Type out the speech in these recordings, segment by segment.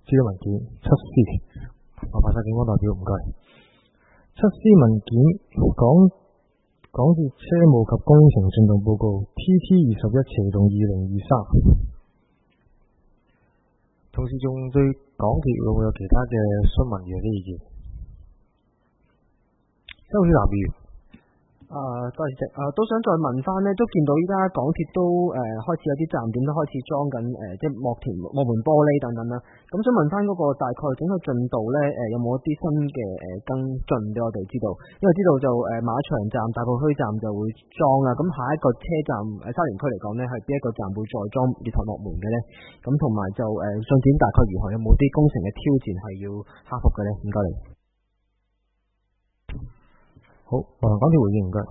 資料文件出師，麻煩晒警方代表，唔該。出師文件港鐵車務及工程進度報告 TT21/2023。同時仲對港鐵會唔會有其他嘅詢問嘅啲意見？周小南議員。 多謝都想再問翻呢，都見到依家港鐵都開始有啲站點都開始裝緊即係幕門玻璃等等啦。咁想問翻嗰個大概整個進度呢，有冇一啲新嘅跟進俾我哋知道？因為知道就馬場站、大埔墟站就會裝啦。咁下一個車站沙田區嚟講呢，係邊一個站會再裝月台幕門嘅呢？咁同埋就進展大概如何？有冇啲工程嘅挑戰係要克服嘅呢？唔該你。 好，港鐵回應，唔該。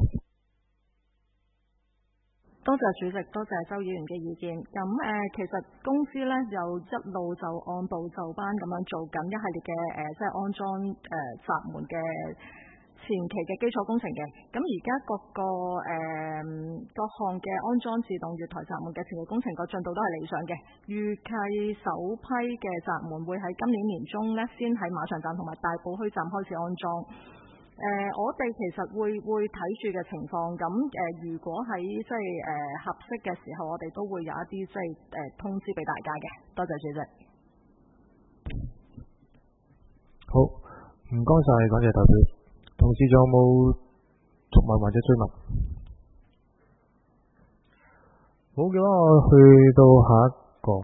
多謝主席，多謝周議員嘅意見。咁其實公司咧又一路就按部就班咁樣做緊一系列嘅即係安裝閘門嘅前期嘅基礎工程嘅。咁而家各項嘅安裝自動月台閘門嘅前期工程個進度都係理想嘅。預計首批嘅閘門會喺今年年中咧，先喺馬場站同埋大埔墟站開始安裝。我哋其實會睇住嘅情況，咁如果喺即係合適嘅時候，我哋都會有一啲即係通知俾大家嘅。多謝主席。 好，唔該晒，感謝代表。同事仲有冇續問或者追問？好嘅話，我去到下一